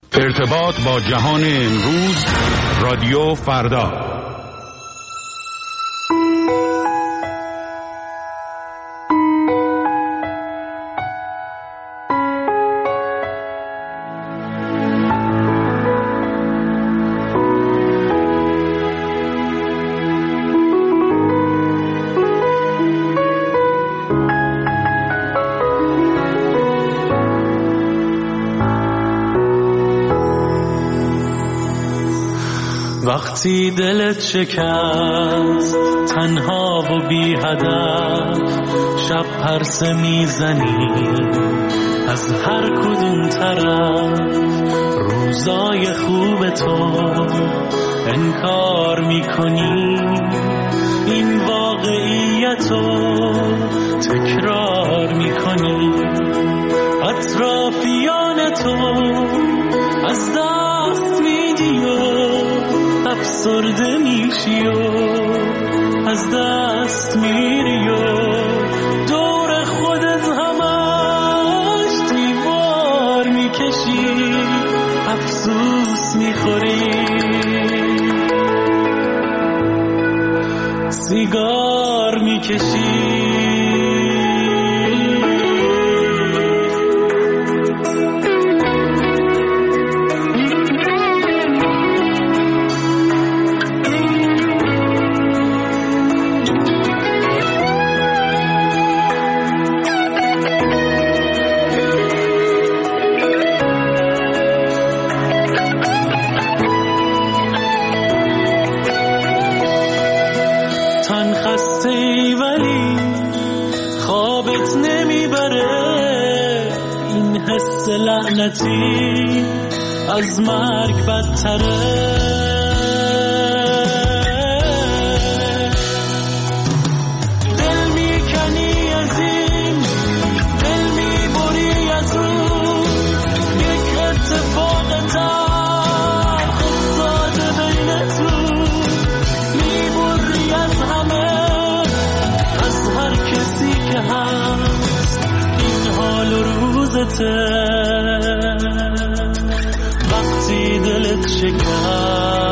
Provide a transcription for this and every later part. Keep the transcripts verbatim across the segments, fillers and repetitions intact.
ارتباط با جهان امروز، رادیو فردا. وقتی دلت شکست تنها و بی هدف، شب پرسه میزنی از هر کدوم طرف، روزای خوب تو انکار میکنی، این واقعیتو تکرار میکنی، اطرافیان تو از دست میدی و افسرده میشی و از دست میری و دور خودت همش دیوار میکشی، افسوس میخوری، سیگار میکشی. لعنتی از مرگ بدتره، دل میکنی از این، دل میبری از اون، یک اتفاق تلخ افتاده بینتون، میبری از همه، از هر کسی که هست، این حال و روزته. وقتی دلت شکست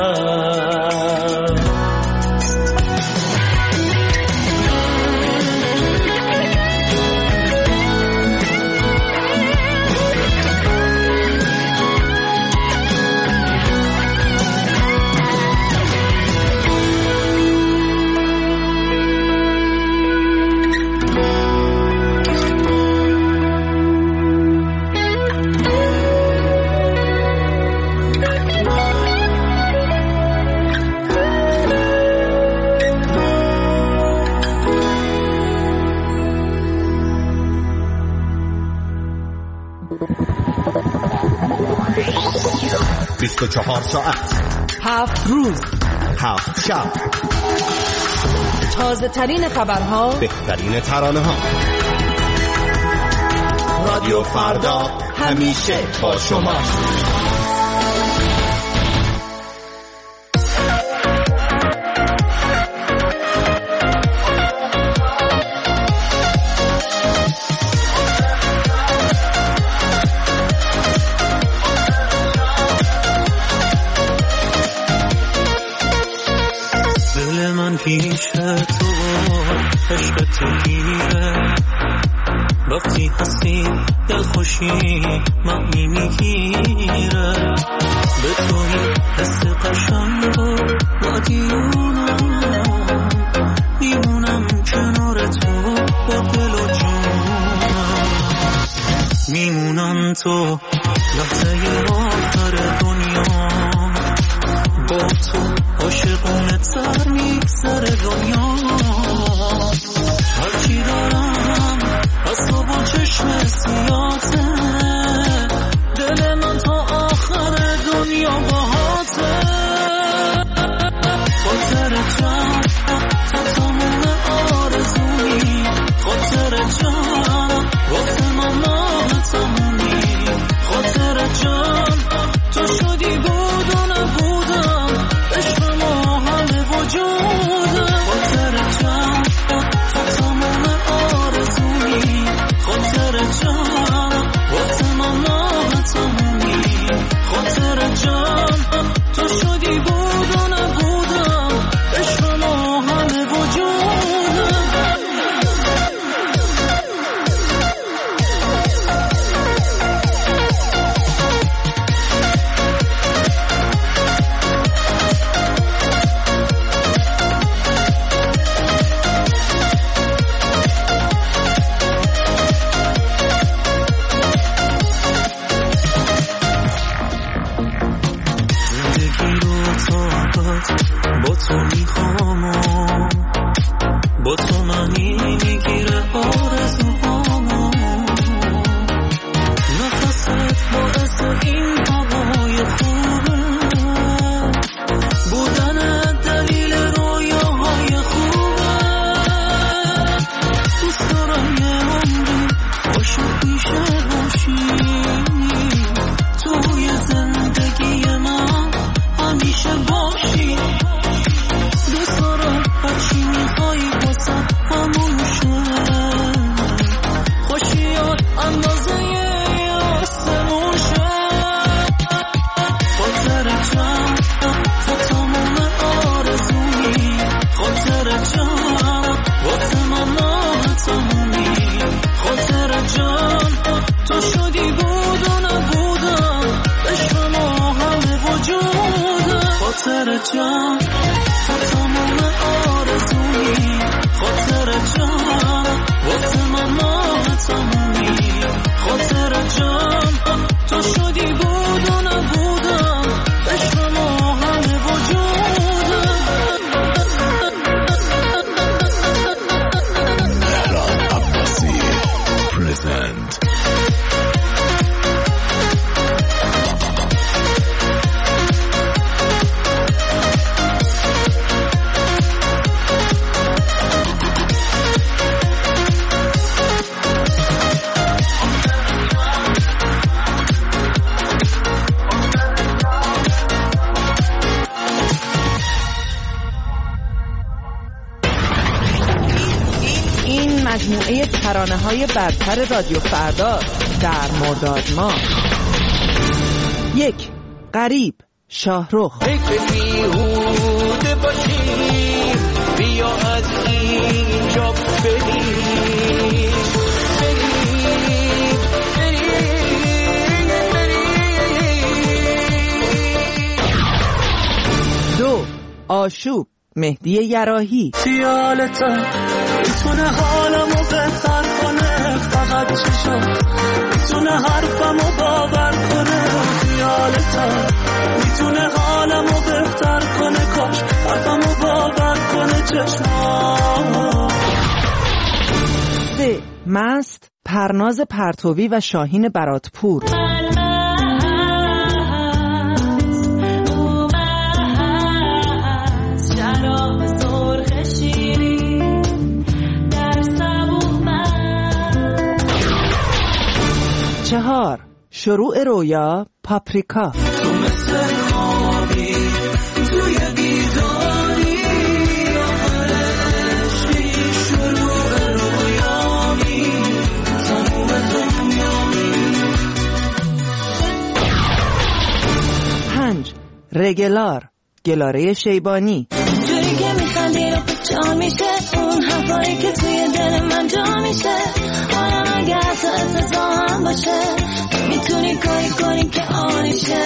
بیست و چهار ساعت، هفت روز، هفت شب، تازه ترین خبرها، بهترین ترانه ها. رادیو فردا همیشه با شما. پیش تو عشق تگیره، وقتی هستی دل خوشی معنی میگیره، به توی حس قشنگ و مدیونم، میمونم کنار تو با دل و جونم، میمونم تو لحظه آخر دنیام، با تو عاشقونه تر میگذره دنیا، هرچی دارم از تو با چشم سیاته، دل من تا آخر دنیا باهاته، خاطر جان تا تموم آرزویی، خاطر جان وقت من تمومی، خاطر جان تو شدی بود و نبودم، عشق ما همه وجودم، خاطر جان تا تمام آرزویی، خاطر جان ترانه‌های برتر رادیو فردا در مرداد ماه. یک، غریب، شاهرخ. فکر بیهوده باشیم، بیا از اینجا بریم، بریم، بریم، بریم. دو، آشوب، مهدی یراحی. خیالتا میتونه حالمو بهتر کنه، فقط چشم میتونه حرفمو باور کنه. خیالتا میتونه حالمو بهتر کنه، کاش حرفمو باور کنه چشم. سه، مست، پرناز پرتوی و شاهین براتپور. چهار، شروع رویا، پاپریکا. تو مثل خوابی توی بیداری، آخر عشقی شروع رویامی، تموم دنیامی. پنج، رگلار، گلاره شیبانی. جوری که میخندی رو جا میشه، اون حرفایی که توی دل من جا میشه. حالا اگه حتی احساسا هم باشه، میتونی کاری کنی که آنیشه.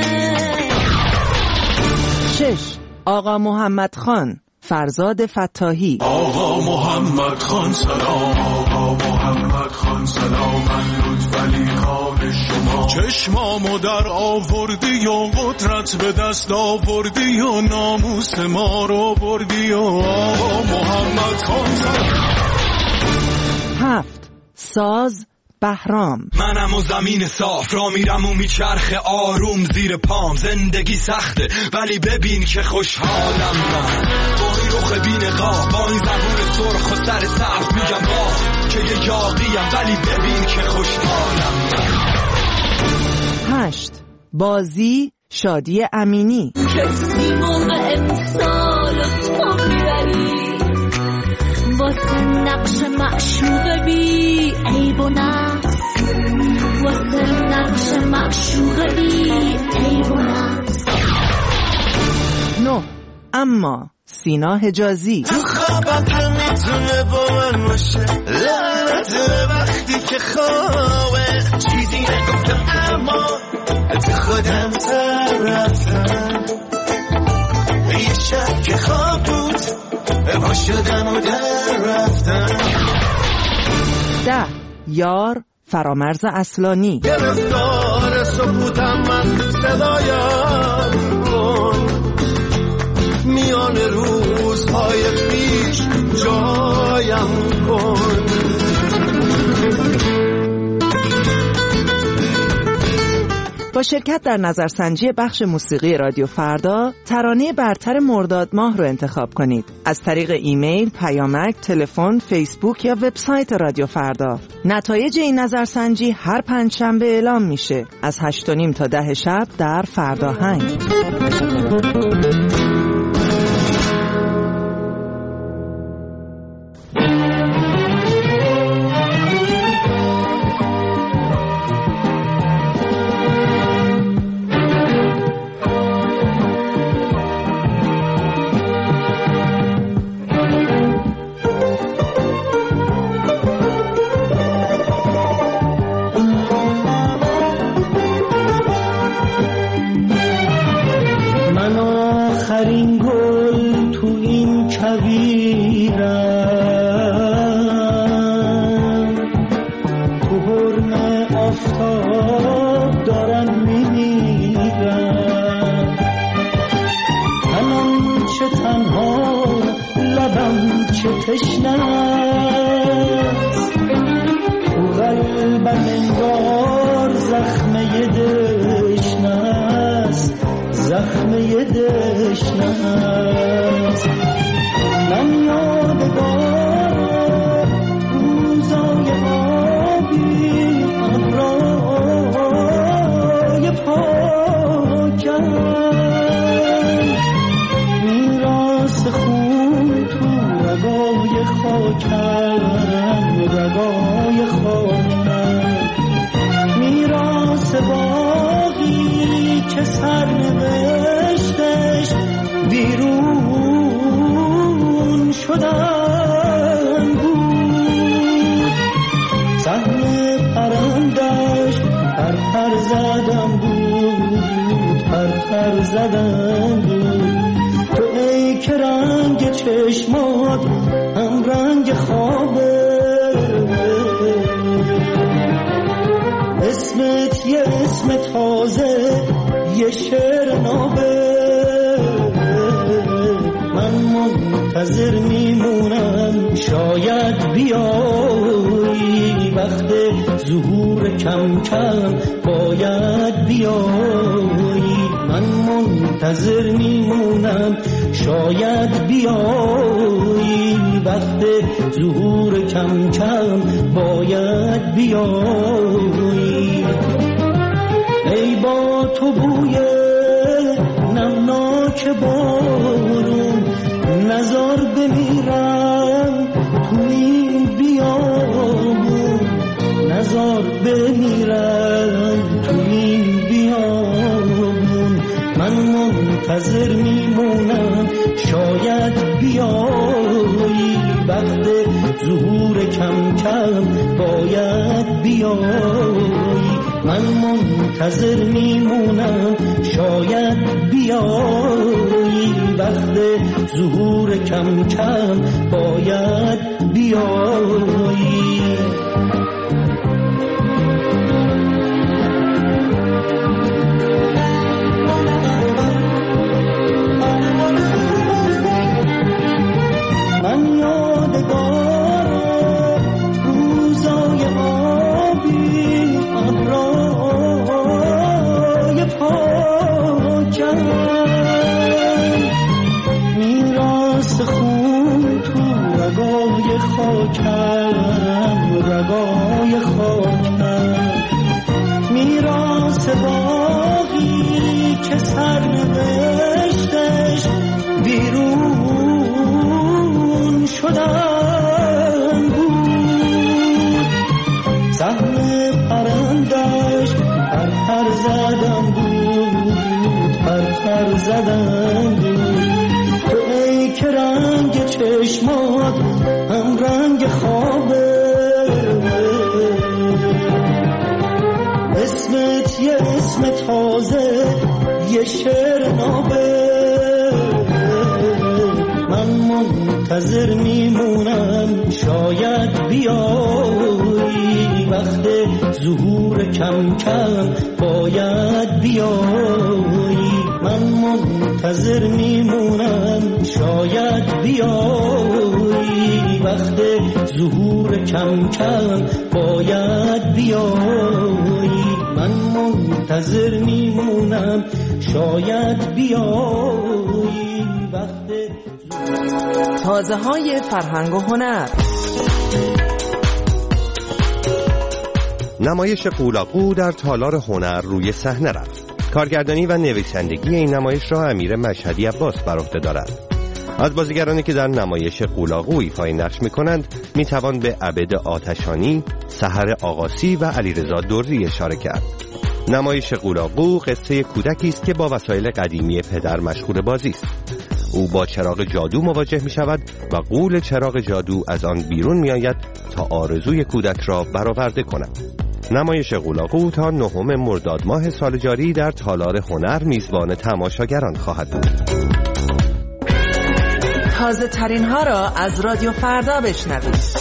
شش، آقا محمد خان، فرزاد فتاحی. آقا محمد خان سلام، آقا محمد خان سلام، من لطفعلی خان شما. چشمامو در آوردی و قدرت به دست آوردی و ناموس ما رو بردی و آقا محمد خان سلام. هفت، ساز، بهرام. منم و زمین صاف را میرم و میچرخه آروم زیر پام. زندگی سخته ولی ببین که خوشحالم من، با این رخ بی نقاب، با این زبون سرخ و سر سبز میگم با که یه یاقیم ولی ببین که خوشحالم من. هشت، بازی، شادی امینی. کسی موقع امسال تو میبری، واسه نقش معشوق بی عیب و نقص، واسه نقش معشوق بی عیب و نقص. نه، اما، سینا حجازی. تو خوابم هم میتونه با من باشه، لعنت وقتی که خوابه چیزی نگفتم اما تو خودم سر رفتم. یه شب که خواب بود پا شدم و در رفتم. ده، یار، فرامرز اصلانی. گرفتار سکوتم من، صدایم کن میان روزهای پیش جایم کن. با شرکت در نظرسنجی بخش موسیقی رادیو فردا، ترانه برتر مرداد ماه رو انتخاب کنید. از طریق ایمیل، پیامک، تلفن، فیسبوک یا وبسایت رادیو فردا. نتایج این نظرسنجی هر پنجشنبه اعلام میشه از هشت و نیم تا ده شب در فرداهنگ. رگای خاکم رگای میراث باقی که سرنوشتش بیرون شدن بود، سهم پرندش پر پر زدن بود، پر پر زدن بود. تو ای که رنگ چشمات هم رنگ خوابه، اسمت یه اسم تازه یه شعر نابه. من منتظر میمونم شاید بیایی، وقت ظهور کم کم باید بیایی. من منتظر میمونم شاید بیایی، وقت ظهور کم کم باید بیایی. ای با تو بوی نمناک بارون، نزار بمیرم تو این بیابون، نزار بمیرم تو این بیابون. من منتظر میمونم شاید بیایی، وقت ظهور کم کم باید بیایی. من منتظر میمونم شاید بیایی، وقت ظهور کم کم باید بیایی. من یادگارم روزای آبی ابرای پاکم، میراث خون تو رگای خاکم، رگای خاکم. میراث باقی که سرنوشتش بیرون شدن بود، سهم پرندش پر پر زدن بود، پر پر زدن بود. تو ای که رنگ چشمات هم رنگ خوابه، اسمت یه اسم تازه یه شعر نابه. من منتظر میمونم شاید بیایی، وقت ظهور کم کم باید بیایی. من منتظر میمونم شاید بیایی، وقت ظهور کم کم باید بیایی. من منتظر میمونم شاید بیایی، وقت تازه های فرهنگ و هنر. نمایش قولاقو در تالار هنر روی صحنه رفت. کارگردانی و نویسندگی این نمایش را امیر مشهدی عباس بر عهده دارد. از بازیگرانی که در نمایش قولاقو ایفای نقش می‌کنند می‌توان به عبد آتشانی، سحر آقاسی و علیرضا دری اشاره کرد. نمایش قولاقو قصه کودکی است که با وسایل قدیمی پدر مشغول بازی است. او با چراغ جادو مواجه می شود و غول چراغ جادو از آن بیرون می آید تا آرزوی کودک را برآورده کند. نمایش قولاقو تا نهم مرداد ماه سال جاری در تالار هنر میزبان تماشاگران خواهد بود. تازه ترین ها را از رادیو فردا بشنوید.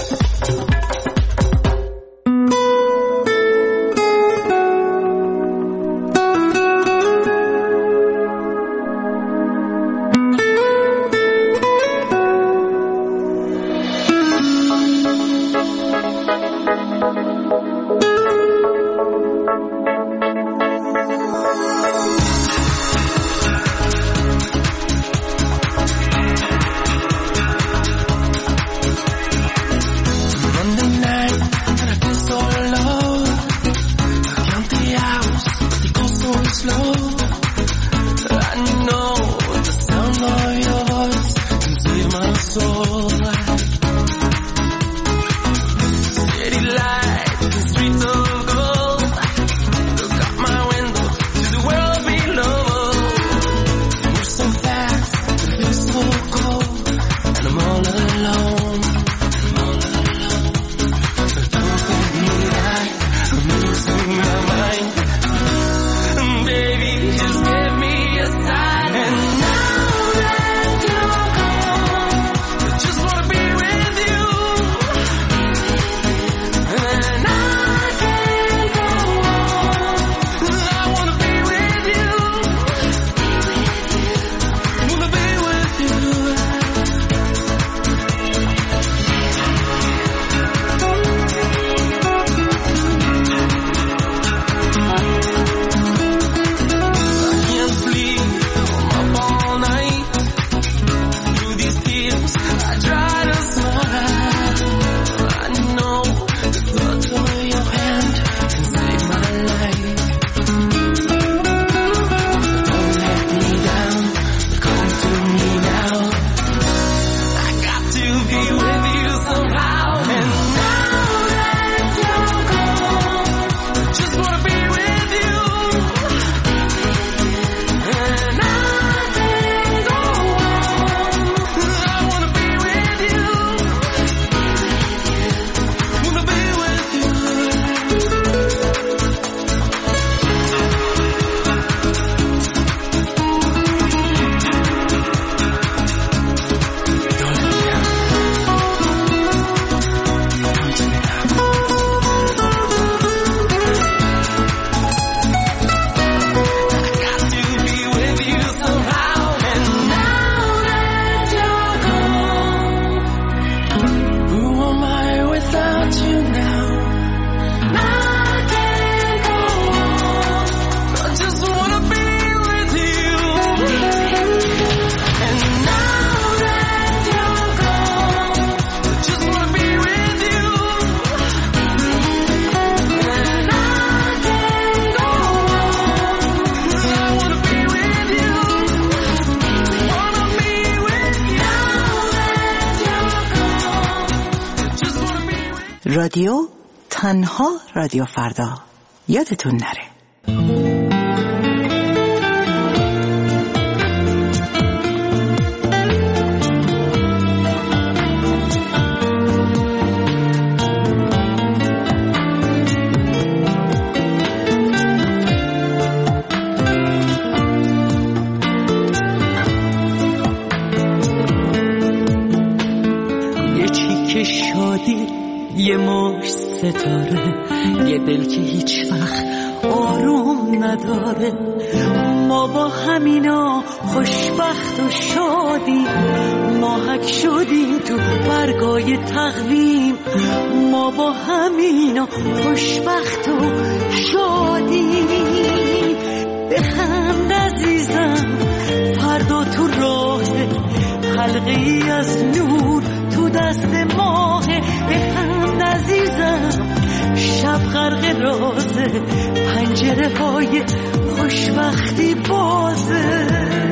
رادیو تنها رادیو فردا، یادتون نره. یه مش ستاره، یه دل که هیچ وقت آروم نداره. ما با همینا خوشبخت و شادیم، ماهک شدیم تو برگای تقویم. ما با همینا خوشبخت و شادیم. بخند عزیزم فردا تو راه، حلقه ای از نور تو دست ماه. بخند عزیزم شب غرق رازه، پنجره های خوشبختی بازه.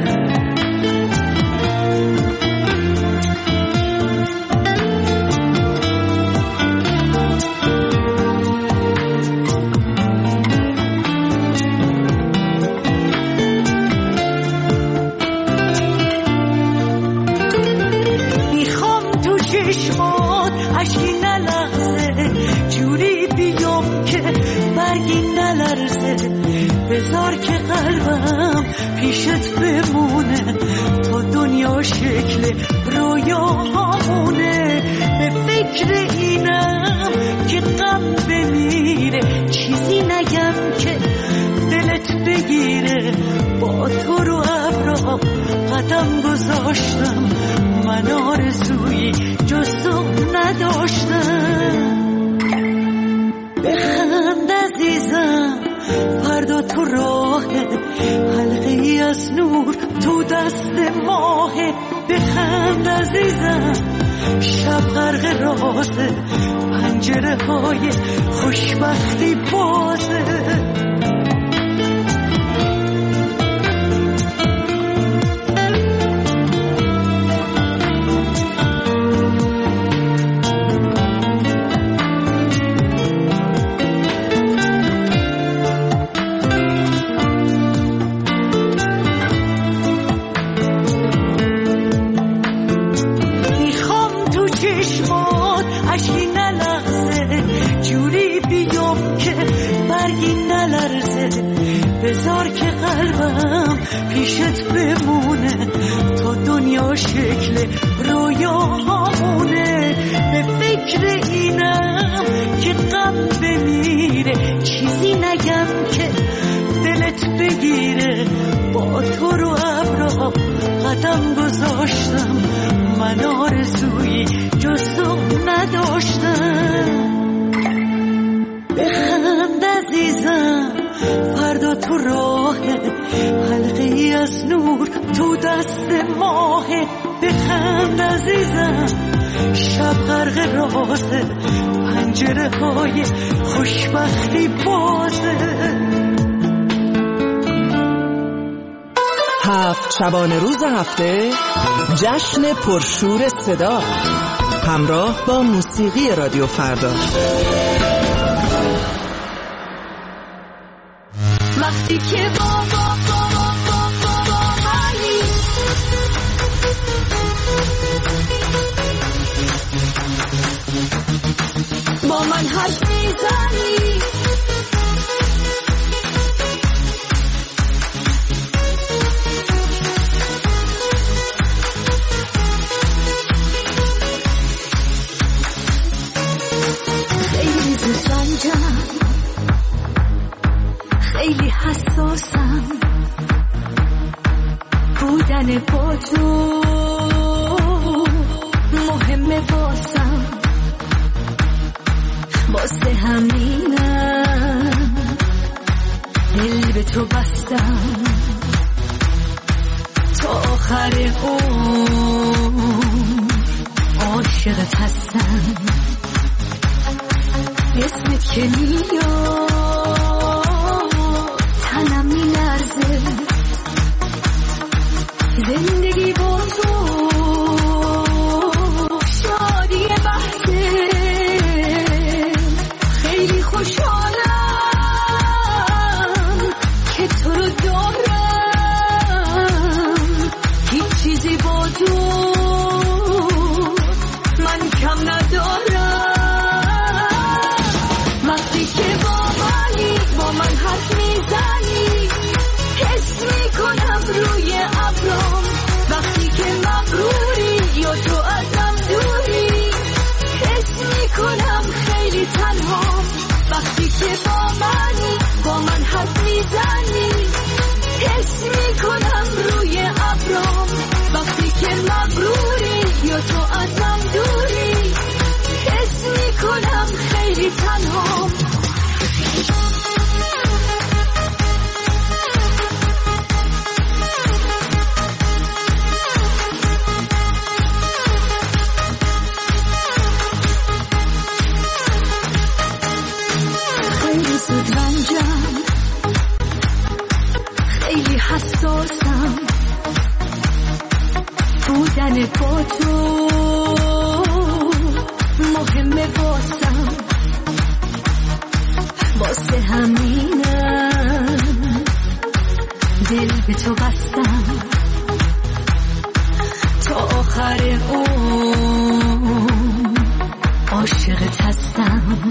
بذار که قلبم پیشت بمونه تا دنیا شکل رویاهامونه. به فکر اینم که غم بمیره، چیزی نگم که دلت بگیره. با تو رو ابرا قدم گذاشتم، من آرزویی جز تو نداشتم. بخند عزیزم فردا تو راه، حلقه ای از نور تو دست ماه. بخند عزیزم شب غرق رازه، پنجره های خوشبختی بازه. بذار که قلبم پیشت بمونه تا دنیا شکل رویاهامونه. به فکر اینم که غم بمیره، چیزی نگم که دلت بگیره. با تو رو ابرا قدم گذاشتم، من آرزویی جز تو نداشتم. بخند عزیزم فردا تو راه، حلقه ای از نور تو دست ماه. بخند عزیزم شب غرق رازه، پنجره های خوشبختی بازه. هفت شبانه روز هفته، جشن پرشور صدا، همراه با موسیقی رادیو فردا. وقتی که بابا بابا بابا بابایی، با من حرف میزنی، خیلی زود رنجم، خیلی حساسم، بودن با تو مهمه واسم. واسه همینم دل به تو بستم، تا آخر عمر عاشقت هستم. اسمت که میاد تنم میلرزه، زندگی با تو شادی بحثه. تو رو دارم، هیچ چیزی با تو من کم ندارم. وقتی که با منی با من حرف میزنی حس میکنم روی ابرام. وقتی که مغروری یا تو ازم دوری حس میکنم خیلی تنها. وقتی که با منی با من حرف میزنی حس میکنم روی ابرام. وقتی که مغروری یا تو ازم دوری حس میکنم خیلی تنها. خیلی زود رنجم، خیلی حساسم، بودن با تو مهمه واسم. واسه همینم دل به تو بستم، تا آخر اون عاشقت هستم.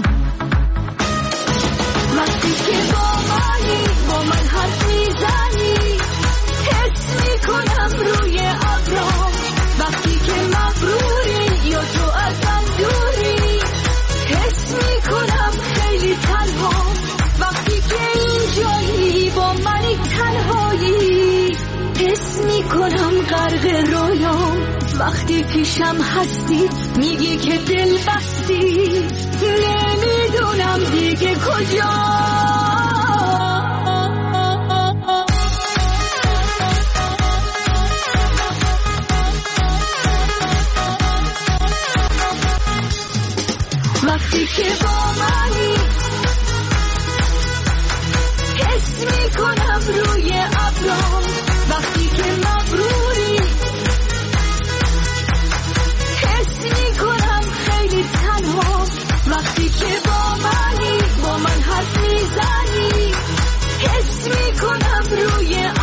وقتی که با منی با من حرف میزنی حس میکنم روی ابرام. وقتی که مغروری یا تو ازم دوری حس میکنم خیلی تنها. وقتی که اینجایی با منی تنهایی حس میکنم غرق رویام. وقتی پیشم هستی میگی که دل بستی، نمیدونم دیگه کجا. وقتی که با منی حس میکنم روی ابرام. وقتی که مغروری حس میکنم خیلی تنها. وقتی که با منی با من حرف میزنی حس میکنم روی